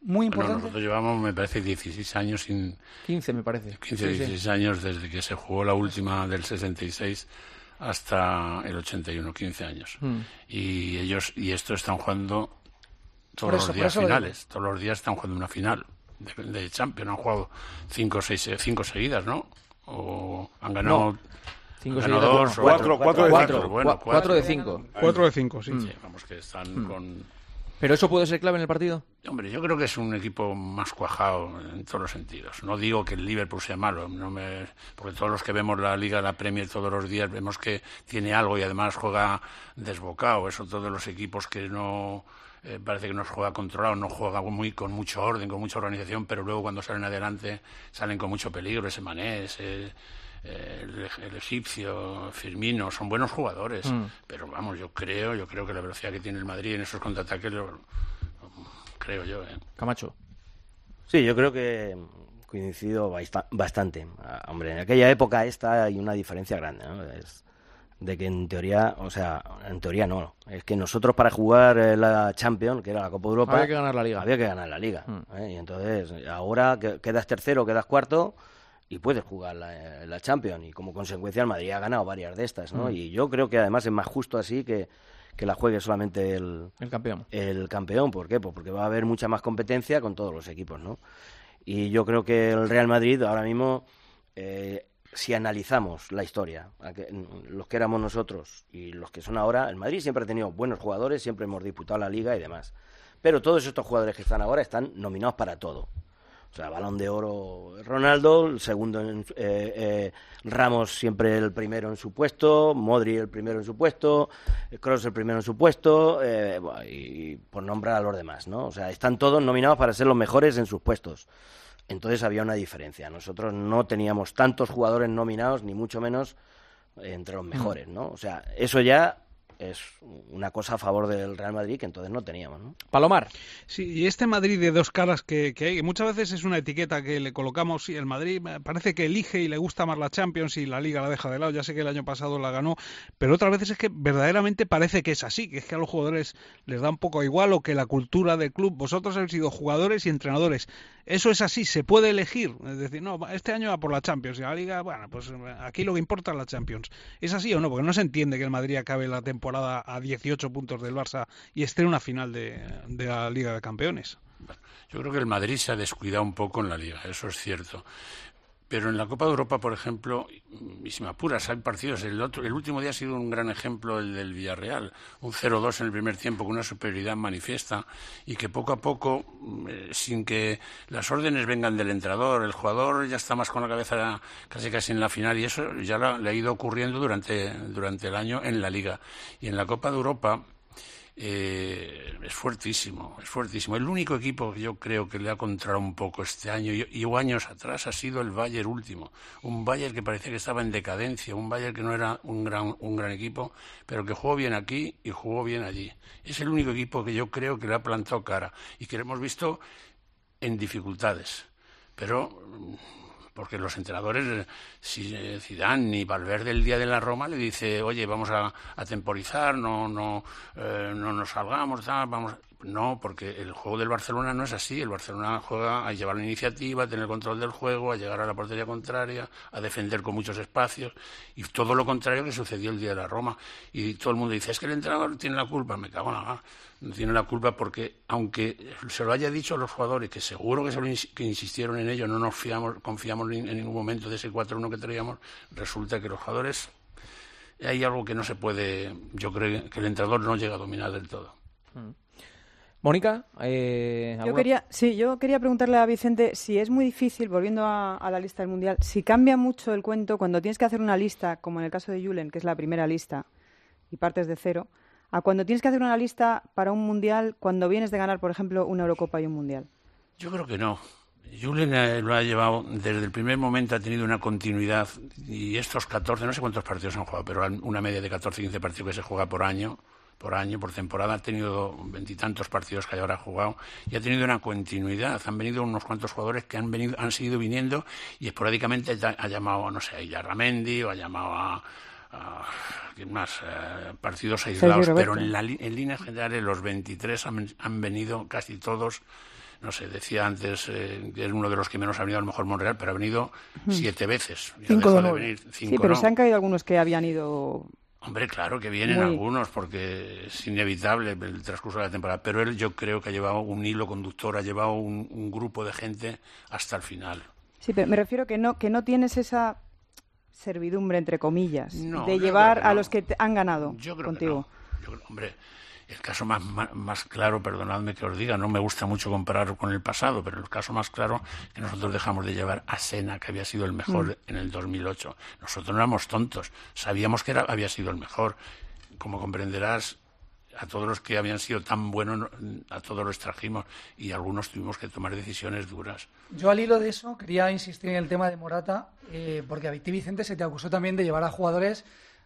Speaker 9: muy importante.
Speaker 8: Bueno, nosotros llevamos, me parece, 16 años
Speaker 3: 15, me parece.
Speaker 8: 15, 16 años desde que se jugó la última del 66 hasta el 81, 15 años. Y estos están jugando todos los días finales. Todos los días están jugando una final de Champions. Han jugado 5 seguidas, ¿no? O han ganado...
Speaker 3: No. 5
Speaker 8: 2
Speaker 6: o 4
Speaker 3: de 5.
Speaker 1: 4 de 5, sí.
Speaker 8: Sí, vamos, que están con...
Speaker 3: ¿Pero eso puede ser clave en el partido?
Speaker 8: Hombre, yo creo que es un equipo más cuajado en todos los sentidos. No digo que el Liverpool sea malo, porque todos los que vemos la Liga, la Premier todos los días, vemos que tiene algo y además juega desbocado. Eso todos los equipos que no... parece que no juega controlado, no juega con mucho orden, con mucha organización, pero luego cuando salen adelante salen con mucho peligro. Ese Mané, el egipcio, Firmino, son buenos jugadores, pero vamos, yo creo que la velocidad que tiene el Madrid en esos contraataques, creo yo.
Speaker 3: Camacho.
Speaker 4: Sí, yo creo que coincido bastante. Hombre, en aquella época hay una diferencia grande, ¿no? Es de que en teoría no, es que nosotros para jugar la Champions, que era la Copa de Europa,
Speaker 3: había que ganar la Liga.
Speaker 4: Y entonces ahora quedas tercero, quedas cuarto y puedes jugar la Champions, y como consecuencia el Madrid ha ganado varias de estas, ¿no? Y yo creo que además es más justo así que la juegue solamente el campeón. ¿Por qué? Pues porque va a haber mucha más competencia con todos los equipos, ¿no? Y yo creo que el Real Madrid ahora mismo, si analizamos la historia, los que éramos nosotros y los que son ahora, el Madrid siempre ha tenido buenos jugadores, siempre hemos disputado la Liga y demás, pero todos estos jugadores que están ahora están nominados para todo. O sea, Balón de Oro Ronaldo, el segundo Ramos siempre el primero en su puesto, Modric el primero en su puesto, Kroos el primero en su puesto, y por nombrar a los demás, ¿no? O sea, están todos nominados para ser los mejores en sus puestos. Entonces había una diferencia. Nosotros no teníamos tantos jugadores nominados, ni mucho menos entre los mejores, ¿no? O sea, eso ya es una cosa a favor del Real Madrid que entonces no teníamos, ¿no?
Speaker 3: Palomar.
Speaker 1: Sí, y este Madrid de dos caras que hay, muchas veces es una etiqueta que le colocamos, sí, el Madrid parece que elige y le gusta más la Champions y la Liga la deja de lado, ya sé que el año pasado la ganó, pero otras veces es que verdaderamente parece que es así, que es que a los jugadores les da un poco igual, o que la cultura del club, vosotros habéis sido jugadores y entrenadores, eso es así, se puede elegir, es decir, no, este año va por la Champions y la Liga, bueno, pues aquí lo que importa es la Champions. ¿Es así o no? Porque no se entiende que el Madrid acabe la temporada a 18 puntos del Barça y esté en una final de la Liga de Campeones.
Speaker 8: Yo creo que el Madrid se ha descuidado un poco en la Liga, eso es cierto. Pero en la Copa de Europa, por ejemplo, y si me apuras, hay partidos. El último día ha sido un gran ejemplo el del Villarreal. Un 0-2 en el primer tiempo con una superioridad manifiesta, y que poco a poco, sin que las órdenes vengan del entrenador, el jugador ya está más con la cabeza casi en la final, y eso ya le ha ido ocurriendo durante el año en la Liga. Y en la Copa de Europa... es fuertísimo. El único equipo que yo creo que le ha contrarado un poco este año y años atrás ha sido el Bayern último. Un Bayern que parecía que estaba en decadencia, un Bayern que no era un gran equipo, pero que jugó bien aquí y jugó bien allí. Es el único equipo que yo creo que le ha plantado cara y que lo hemos visto en dificultades. Pero... porque los entrenadores, si Zidane ni Valverde el día de la Roma le dice, oye, vamos a temporizar, no nos salgamos, vamos... No, porque el juego del Barcelona no es así. El Barcelona juega a llevar la iniciativa, a tener control del juego, a llegar a la portería contraria, a defender con muchos espacios, y todo lo contrario que sucedió el día de la Roma. Y todo el mundo dice, es que el entrenador tiene la culpa. Me cago en la gana. No tiene la culpa porque, aunque se lo haya dicho a los jugadores, que seguro que insistieron en ello, no nos confiamos en ningún momento de ese 4-1 que traíamos, resulta que los jugadores, hay algo que no se puede, yo creo que el entrenador no llega a dominar del todo.
Speaker 3: Mónica,
Speaker 7: yo quería preguntarle a Vicente si es muy difícil, volviendo a la lista del Mundial, si cambia mucho el cuento cuando tienes que hacer una lista, como en el caso de Julen, que es la primera lista, y partes de cero, a cuando tienes que hacer una lista para un Mundial cuando vienes de ganar, por ejemplo, una Eurocopa y un Mundial.
Speaker 8: Yo creo que no. Julen lo ha llevado, desde el primer momento ha tenido una continuidad, y estos 14, no sé cuántos partidos han jugado, pero una media de 14-15 partidos que se juega por año, por temporada, ha tenido 20 y tantos partidos que habrá jugado, y ha tenido una continuidad. Han venido unos cuantos jugadores que han seguido viniendo, y esporádicamente ha llamado, no sé, a Illarramendi, o ha llamado a ¿quién más? Partidos aislados, pero en líneas generales los 23 han venido casi todos no sé, decía antes que es uno de los que menos ha venido, a lo mejor Monreal, pero ha venido 7 veces.
Speaker 7: 5 de 9. Sí, pero se han caído algunos que habían ido...
Speaker 8: Hombre, claro que vienen algunos, porque es inevitable el transcurso de la temporada, pero él yo creo que ha llevado un hilo conductor, ha llevado un grupo de gente hasta el final.
Speaker 7: Sí, pero me refiero que no tienes esa servidumbre, entre comillas, de llevar a los que han ganado contigo.
Speaker 8: Yo creo, hombre, el caso más claro, perdonadme que os diga, no me gusta mucho comparar con el pasado, pero el caso más claro es que nosotros dejamos de llevar a Sena, que había sido el mejor en el 2008. Nosotros no éramos tontos, sabíamos que había sido el mejor. Como comprenderás, a todos los que habían sido tan buenos, a todos los trajimos y algunos tuvimos que tomar decisiones duras.
Speaker 9: Yo al hilo de eso quería insistir en el tema de Morata, porque a ti, Vicente, se te acusó también de llevar a jugadores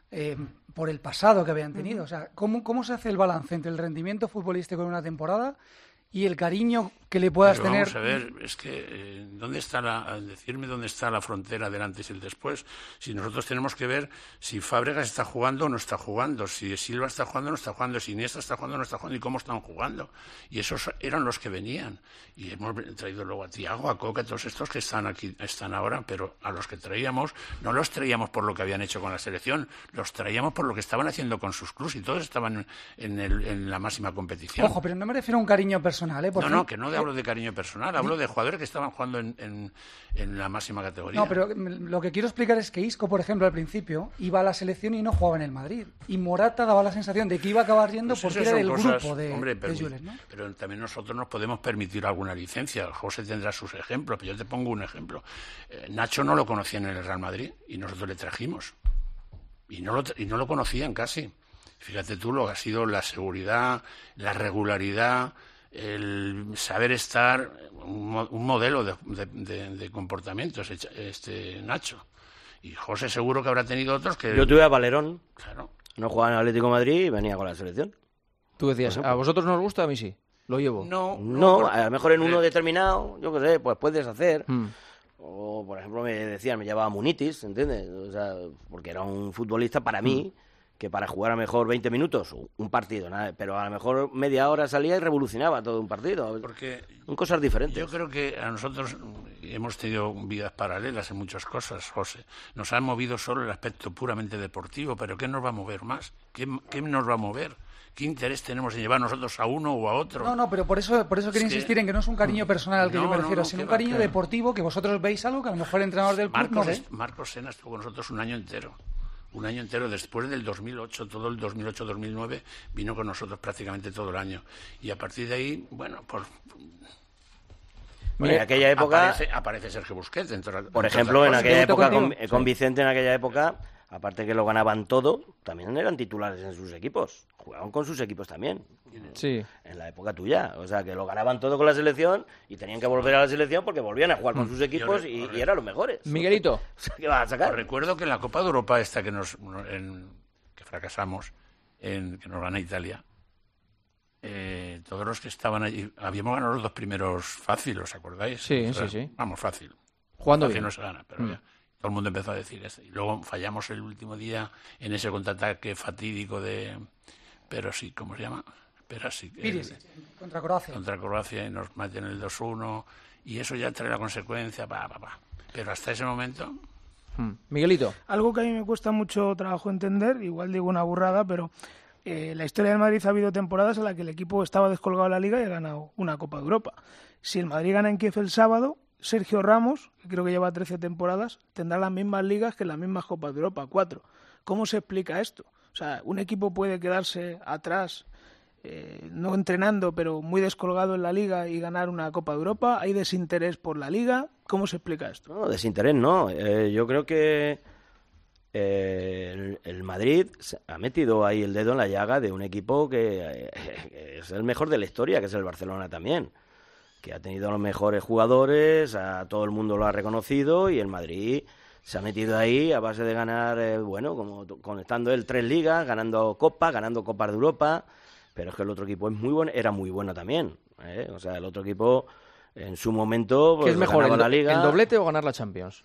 Speaker 9: por el pasado que habían tenido. O sea, ¿cómo se hace el balance entre el rendimiento futbolístico en una temporada y el cariño que le puedas tener?
Speaker 8: Vamos a ver, es que decirme dónde está la frontera del antes y el después. Si nosotros tenemos que ver si Fábregas está jugando o no está jugando, si Silva está jugando o no está jugando, si Iniesta está jugando o no está jugando y cómo están jugando. Y esos eran los que venían. Y hemos traído luego a Thiago, a Coca, a todos estos que están aquí, están ahora, pero a los que traíamos, no los traíamos por lo que habían hecho con la selección, los traíamos por lo que estaban haciendo con sus clubes y todos estaban en la máxima competición.
Speaker 9: Ojo, pero no me refiero a un cariño personal, ¿eh?
Speaker 8: No, que no hablo de cariño personal, hablo de jugadores que estaban jugando en la máxima categoría.
Speaker 9: No, pero lo que quiero explicar es que Isco, por ejemplo, al principio iba a la selección y no jugaba en el Madrid. Y Morata daba la sensación de que iba a acabar yendo porque era del grupo de Jules, ¿no?
Speaker 8: Pero también nosotros nos podemos permitir alguna licencia. José tendrá sus ejemplos, pero yo te pongo un ejemplo. Nacho no lo conocían en el Real Madrid y nosotros le trajimos. Y no lo conocían casi. Fíjate tú lo que ha sido la seguridad, la regularidad, el saber estar, un modelo de comportamientos, Nacho. Y José seguro que habrá tenido otros que...
Speaker 4: Yo tuve a Valerón,
Speaker 8: claro.
Speaker 4: No jugaba en Atlético de Madrid y venía con la selección.
Speaker 3: Tú decías, ¿a vosotros no os gusta? A mí sí, lo llevo.
Speaker 4: No, a lo mejor en uno determinado, yo qué sé, pues puedes hacer... O, por ejemplo, me decían, me llevaba Munitis, ¿entiendes? O sea, porque era un futbolista para mí, que para jugar a lo mejor 20 minutos, un partido, nada, pero a lo mejor media hora salía y revolucionaba todo un partido.
Speaker 8: Porque
Speaker 4: son cosas diferentes.
Speaker 8: Yo creo que a nosotros hemos tenido vidas paralelas en muchas cosas, José. Nos ha movido solo el aspecto puramente deportivo, pero ¿qué nos va a mover más? ¿Qué nos va a mover? ¿Qué interés tenemos en llevar nosotros a uno o a otro?
Speaker 9: No, pero por eso quería insistir en que no es un cariño personal al que yo me refiero, sino un cariño deportivo, que vosotros veis algo que a lo mejor el entrenador del club no ve.
Speaker 8: Marcos Sena estuvo con nosotros un año entero. Un año entero, después del 2008, todo el 2008-2009, vino con nosotros prácticamente todo el año. Y a partir de ahí, bueno,
Speaker 4: en aquella época...
Speaker 8: Aparece Sergio Busquets.
Speaker 4: Por ejemplo, en aquella época, con Vicente, en aquella época... Aparte que lo ganaban todo, también eran titulares en sus equipos. Jugaban con sus equipos también.
Speaker 3: Sí.
Speaker 4: En la época tuya. O sea, que lo ganaban todo con la selección y tenían que volver a la selección porque volvían a jugar con sus equipos y eran los mejores.
Speaker 3: Miguelito.
Speaker 4: O sea, ¿qué vas a sacar?
Speaker 8: Os recuerdo que en la Copa de Europa esta que fracasamos, que nos gana Italia, todos los que estaban allí, habíamos ganado los 2 primeros fácil, ¿os acordáis?
Speaker 3: Sí.
Speaker 8: Vamos, fácil.
Speaker 3: Jugando
Speaker 8: fácil
Speaker 3: bien.
Speaker 8: No se gana, pero ya. Todo el mundo empezó a decir eso. Y luego fallamos el último día en ese contraataque fatídico ¿cómo se llama?
Speaker 9: Contra Croacia.
Speaker 8: Contra Croacia y nos meten el 2-1 y eso ya trae la consecuencia, Pero hasta ese momento...
Speaker 3: Miguelito.
Speaker 10: Algo que a mí me cuesta mucho trabajo entender, igual digo una burrada, pero la historia del Madrid ha habido temporadas en las que el equipo estaba descolgado de la Liga y ha ganado una Copa de Europa. Si el Madrid gana en Kiev el sábado... Sergio Ramos, que creo que lleva 13 temporadas, tendrá las mismas ligas que las mismas Copas de Europa, 4. ¿Cómo se explica esto? O sea, un equipo puede quedarse atrás, no entrenando, pero muy descolgado en la liga y ganar una Copa de Europa. ¿Hay desinterés por la liga? ¿Cómo se explica esto?
Speaker 4: No, desinterés no. Yo creo que el Madrid ha metido ahí el dedo en la llaga de un equipo que es el mejor de la historia, que es el Barcelona también, que ha tenido los mejores jugadores, a todo el mundo lo ha reconocido y el Madrid se ha metido ahí a base de ganar, como conectando él 3 ligas, ganando Copas de Europa, pero es que el otro equipo era muy bueno también, O sea, el otro equipo en su momento...
Speaker 3: ¿Qué es mejor,
Speaker 4: la Liga,
Speaker 3: el doblete o ganar la Champions?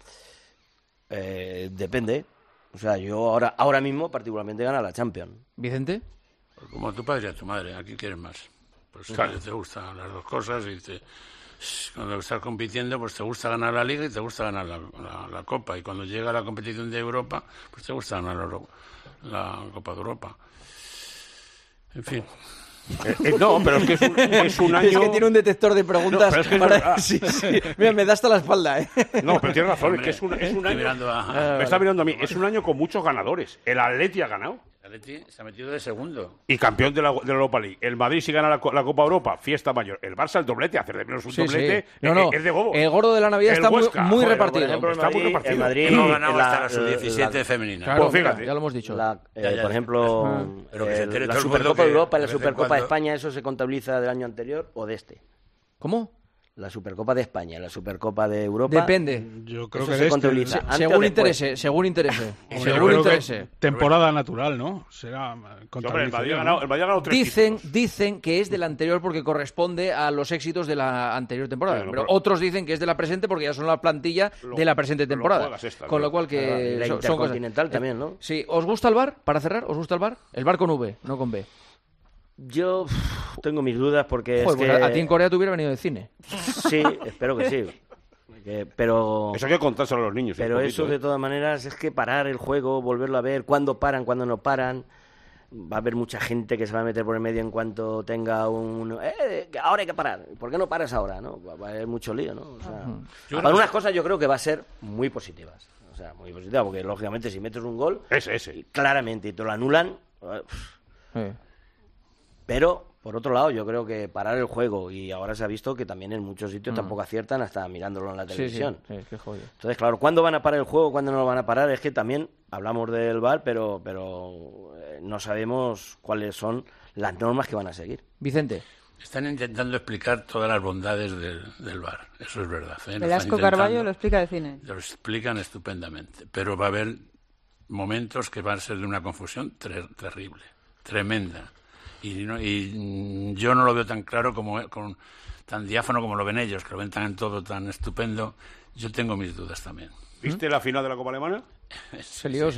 Speaker 4: Depende. O sea, yo ahora mismo particularmente ganar la Champions.
Speaker 3: ¿Vicente?
Speaker 8: Como tu padre y a tu madre, ¿a quién quieres más? Pues claro, te gustan las dos cosas y cuando estás compitiendo, pues te gusta ganar la Liga y te gusta ganar la Copa. Y cuando llega la competición de Europa, pues te gusta ganar la Copa de Europa. En fin.
Speaker 6: No, pero es que es un año...
Speaker 3: Es que tiene un detector de preguntas.
Speaker 6: No, pero es que
Speaker 3: sí. Mira, me da hasta la espalda, ¿eh?
Speaker 6: No, pero tienes razón, es que es un año... Me está mirando a mí, es un año con muchos ganadores. El Atleti ha ganado.
Speaker 8: El Atleti se ha metido de segundo.
Speaker 6: Y campeón de la Europa League. El Madrid si gana la Copa Europa, fiesta mayor. El Barça el doblete, hacer de menos un doblete, es de bobo.
Speaker 3: El gordo de la Navidad está muy repartido.
Speaker 6: Ejemplo, está muy repartido.
Speaker 4: El Madrid
Speaker 8: hemos ganado hasta la sub-17 femenina.
Speaker 3: Claro,
Speaker 6: pues fíjate.
Speaker 3: ya lo hemos dicho.
Speaker 4: Por ejemplo, la Supercopa de Europa y la Supercopa de España, ¿eso se contabiliza del año anterior o de este?
Speaker 3: ¿Cómo?
Speaker 4: La Supercopa de España, la Supercopa de Europa.
Speaker 3: Depende.
Speaker 1: Yo creo
Speaker 4: eso
Speaker 1: que
Speaker 4: se contabiliza.
Speaker 3: Según interese. Según interese.
Speaker 1: Temporada natural, ¿no? Será
Speaker 6: el Madrid ha ganado 3
Speaker 3: Dicen que es del anterior porque corresponde a los éxitos de la anterior temporada. Pero otros dicen que es de la presente porque ya son la plantilla de la presente temporada. Con lo cual que
Speaker 4: la Intercontinental también, ¿no?
Speaker 3: Sí. ¿Os gusta el VAR? Para cerrar, ¿os gusta el VAR? El VAR con V, no con B.
Speaker 4: Yo tengo mis dudas porque
Speaker 3: Joder,
Speaker 4: es que...
Speaker 3: a ti en Corea te hubiera venido de cine.
Speaker 4: Sí, espero que sí. Pero
Speaker 6: eso hay que contárselo a los niños.
Speaker 4: Pero eso, de todas maneras, es que parar el juego, volverlo a ver, cuándo paran, cuándo no paran. Va a haber mucha gente que se va a meter por el medio en cuanto tenga ahora hay que parar. ¿Por qué no paras ahora? ¿No? Va a haber mucho lío, ¿no? O sea, para unas cosas yo creo que va a ser muy positivas. O sea, muy positivas, porque lógicamente si metes un gol, claramente, y te lo anulan... Pero, por otro lado, yo creo que parar el juego, y ahora se ha visto que también en muchos sitios tampoco aciertan hasta mirándolo en la televisión.
Speaker 3: Sí, qué jodido.
Speaker 4: Entonces, claro, ¿cuándo van a parar el juego? ¿Cuándo no lo van a parar? Es que también hablamos del VAR, pero no sabemos cuáles son las normas que van a seguir.
Speaker 3: Vicente.
Speaker 8: Están intentando explicar todas las bondades del VAR, eso es verdad.
Speaker 7: Velasco Carballo lo explica de cine.
Speaker 8: Lo explican estupendamente, pero va a haber momentos que van a ser de una confusión terrible, tremenda. Y yo no lo veo tan claro tan diáfano como lo ven ellos, que lo ven todo tan estupendo. Yo tengo mis dudas también.
Speaker 6: ¿Viste la final de la Copa Alemana?
Speaker 3: Se lió.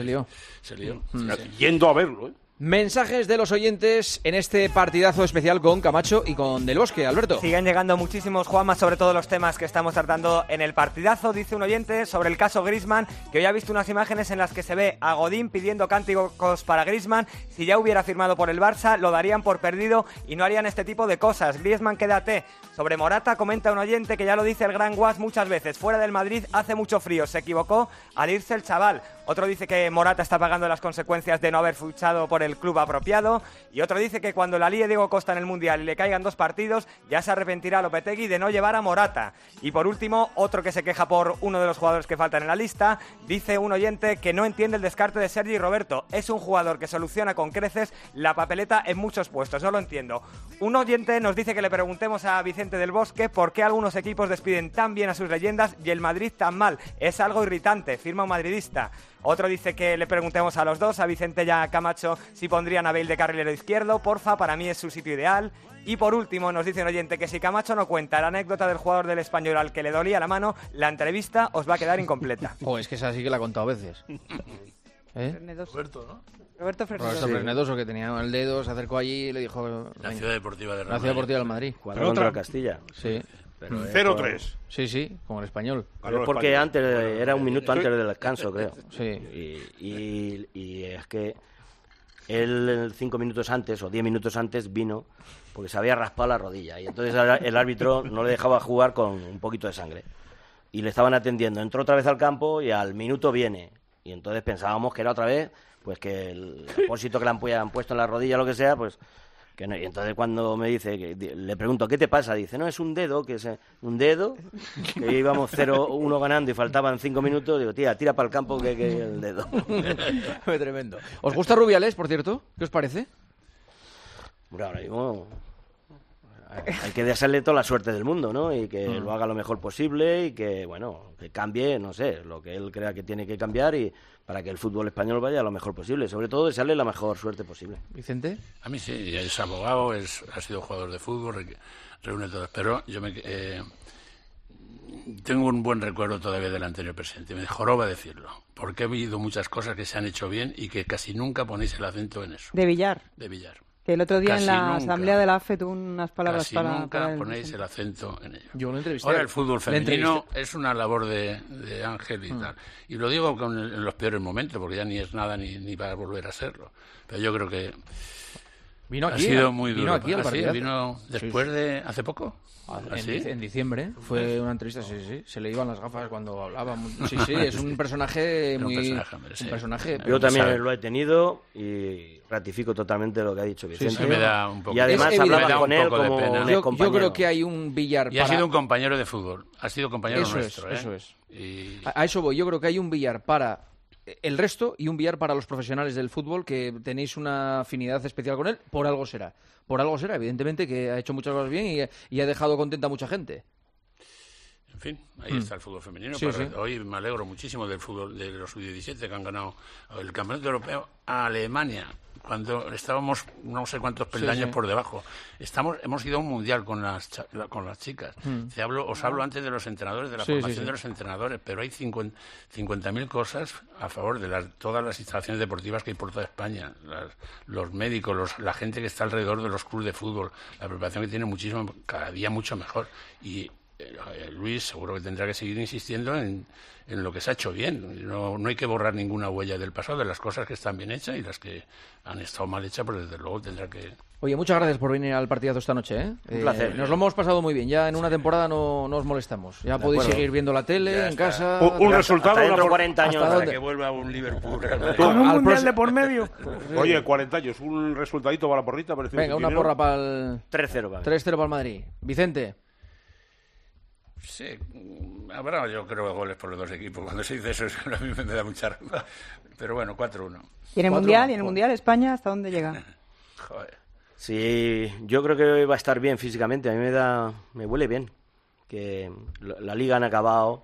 Speaker 6: Yendo a verlo, ¿eh?
Speaker 3: Mensajes de los oyentes en este partidazo especial con Camacho y con Del Bosque, Alberto.
Speaker 11: Siguen llegando muchísimos, Juanma, sobre todos los temas que estamos tratando en el partidazo. Dice un oyente sobre el caso Griezmann, que hoy ha visto unas imágenes en las que se ve a Godín pidiendo cánticos para Griezmann. Si ya hubiera firmado por el Barça, lo darían por perdido y no harían este tipo de cosas. Griezmann, quédate. Sobre Morata, comenta un oyente que ya lo dice el gran Guas muchas veces. Fuera del Madrid hace mucho frío, se equivocó al irse el chaval. Otro dice que Morata está pagando las consecuencias de no haber fichado por el club apropiado. Y otro dice que cuando la líe Diego Costa en el Mundial y le caigan 2 partidos, ya se arrepentirá Lopetegui de no llevar a Morata. Y por último, otro que se queja por uno de los jugadores que faltan en la lista. Dice un oyente que no entiende el descarte de Sergi Roberto. Es un jugador que soluciona con creces la papeleta en muchos puestos, no lo entiendo. Un oyente nos dice que le preguntemos a Vicente del Bosque por qué algunos equipos despiden tan bien a sus leyendas y el Madrid tan mal. Es algo irritante, firma un madridista. Otro dice que le preguntemos a los dos, a Vicente y a Camacho, si pondrían a Bale de carrilero izquierdo. Porfa, para mí es su sitio ideal. Y por último nos dice un oyente que si Camacho no cuenta la anécdota del jugador del Español al que le dolía la mano, la entrevista os va a quedar incompleta.
Speaker 3: Es que esa sí que la ha contado veces.
Speaker 5: Roberto, ¿no?
Speaker 7: Roberto
Speaker 3: Frenedoso, que tenía el dedo, se acercó allí y le dijo...
Speaker 8: La Ciudad Deportiva de Real Madrid.
Speaker 3: La Ciudad Deportiva del Madrid.
Speaker 4: Jugando contra Castilla.
Speaker 3: Sí.
Speaker 6: 0-3.
Speaker 3: Sí, como el Español.
Speaker 4: Pero porque antes era un minuto antes del descanso, creo.
Speaker 3: Sí.
Speaker 4: Y es que él 5 minutos antes o 10 minutos antes vino porque se había raspado la rodilla y entonces el árbitro no le dejaba jugar con un poquito de sangre. Y le estaban atendiendo. Entró otra vez al campo y al minuto viene. Y entonces pensábamos que era otra vez, pues que el depósito que le han puesto en la rodilla, lo que sea, pues... Que no. Y entonces cuando me dice, le pregunto, ¿qué te pasa? Dice, no, es un dedo, que íbamos 0-1 ganando y faltaban 5 minutos. Digo, tira para el campo que el dedo.
Speaker 3: Fue tremendo. ¿Os gusta Rubiales, por cierto? ¿Qué os parece?
Speaker 4: Bueno, ahora mismo hay que desearle toda la suerte del mundo, ¿no? Y que lo haga lo mejor posible y que, bueno, que cambie, no sé, lo que él crea que tiene que cambiar y para que el fútbol español vaya lo mejor posible. Sobre todo desearle la mejor suerte posible.
Speaker 3: ¿Vicente?
Speaker 8: A mí sí, es abogado, ha sido jugador de fútbol, reúne todo. Pero yo tengo un buen recuerdo todavía del anterior presidente. Me joroba decirlo, porque he oído muchas cosas que se han hecho bien y que casi nunca ponéis el acento en eso.
Speaker 7: De Villar.
Speaker 8: De Villar.
Speaker 7: Que el otro día en la asamblea de la AFE tuvo unas palabras
Speaker 8: casi
Speaker 7: para...
Speaker 8: nunca ponéis el acento en ello.
Speaker 3: Yo lo entrevisté.
Speaker 8: Ahora el fútbol femenino es una labor de Ángel y tal. Y lo digo en los peores momentos, porque ya ni es nada ni va a volver a serlo. Pero yo creo que
Speaker 3: vino aquí,
Speaker 8: ha sido muy duro.
Speaker 3: Vino aquí al partido.
Speaker 8: Vino después de... ¿Hace poco?
Speaker 3: En diciembre fue una entrevista, sí, se le iban las gafas cuando hablaba. Sí, es un personaje muy... Un personaje,
Speaker 4: yo también lo he tenido y ratifico totalmente lo que ha dicho Vicente.
Speaker 8: Sí, me da un poco.
Speaker 4: Y además hablaba con él como un compañero.
Speaker 3: Yo creo que hay un billar
Speaker 8: ha sido un compañero de fútbol, ha sido compañero nuestro.
Speaker 3: Eso es. A eso voy, yo creo que hay un billar para el resto y un billar para los profesionales del fútbol que tenéis una afinidad especial con él, por algo será. Por algo será, evidentemente, que ha hecho muchas cosas bien y ha dejado contenta a mucha gente.
Speaker 8: En fin, ahí está el fútbol femenino. Hoy me alegro muchísimo del fútbol de los sub-17 que han ganado el campeonato europeo a Alemania, cuando estábamos no sé cuántos peldaños por debajo. Hemos ido a un mundial con las chicas. Os hablo antes de los entrenadores, de la formación de los entrenadores, pero hay 50.000 cosas a favor de todas las instalaciones deportivas que hay por toda España. Los médicos, la gente que está alrededor de los clubes de fútbol, la preparación que tiene muchísimo, cada día mucho mejor. Y Luis seguro que tendrá que seguir insistiendo en lo que se ha hecho bien. No hay que borrar ninguna huella del pasado, de las cosas que están bien hechas y las que han estado mal hechas, pues desde luego tendrá que...
Speaker 3: Oye, muchas gracias por venir al partidazo esta noche, ¿eh?
Speaker 4: Un placer.
Speaker 3: Nos lo hemos pasado muy bien. Ya en una temporada no os molestamos. Ya podéis seguir viendo la tele en casa.
Speaker 6: Un resultado
Speaker 4: hasta dentro de 40 años
Speaker 8: para que vuelva un Liverpool.
Speaker 10: Con un mundial de por medio.
Speaker 6: Oye, 40 años, un resultadito para la porrita.
Speaker 3: Venga, una porra para el...
Speaker 4: 3-0.
Speaker 3: 3-0 para el Madrid. Vicente.
Speaker 8: Sí, habrá yo creo goles por los dos equipos. Cuando se dice eso a mí me da mucha risa. Pero bueno, 4-1.
Speaker 7: ¿Y en el Mundial España hasta dónde llega?
Speaker 8: Joder.
Speaker 4: Sí, yo creo que va a estar bien físicamente. A mí me huele bien. Que la Liga han acabado,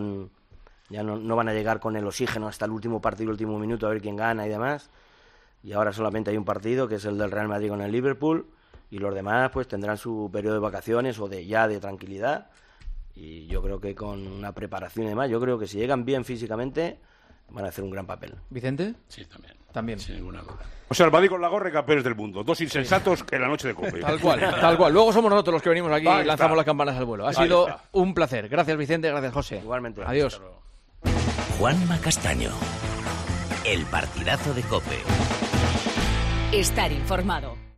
Speaker 4: ya no van a llegar con el oxígeno hasta el último partido, el último minuto, a ver quién gana y demás. Y ahora solamente hay un partido, que es el del Real Madrid con el Liverpool. Y los demás pues tendrán su periodo de vacaciones o de tranquilidad. Y yo creo que con una preparación y demás, yo creo que si llegan bien físicamente, van a hacer un gran papel.
Speaker 3: ¿Vicente?
Speaker 8: Sí,
Speaker 3: también.
Speaker 8: Sin ninguna duda.
Speaker 6: O sea, el Madrid con la gorra, campeones del mundo. Dos insensatos en la noche de Cope.
Speaker 3: Tal cual. Luego somos nosotros los que venimos aquí y lanzamos las campanas al vuelo. Ha sido un placer. Gracias, Vicente. Gracias, José.
Speaker 4: Igualmente.
Speaker 3: Adiós.
Speaker 2: Juanma Castaño. El partidazo de Cope.
Speaker 12: Estar informado.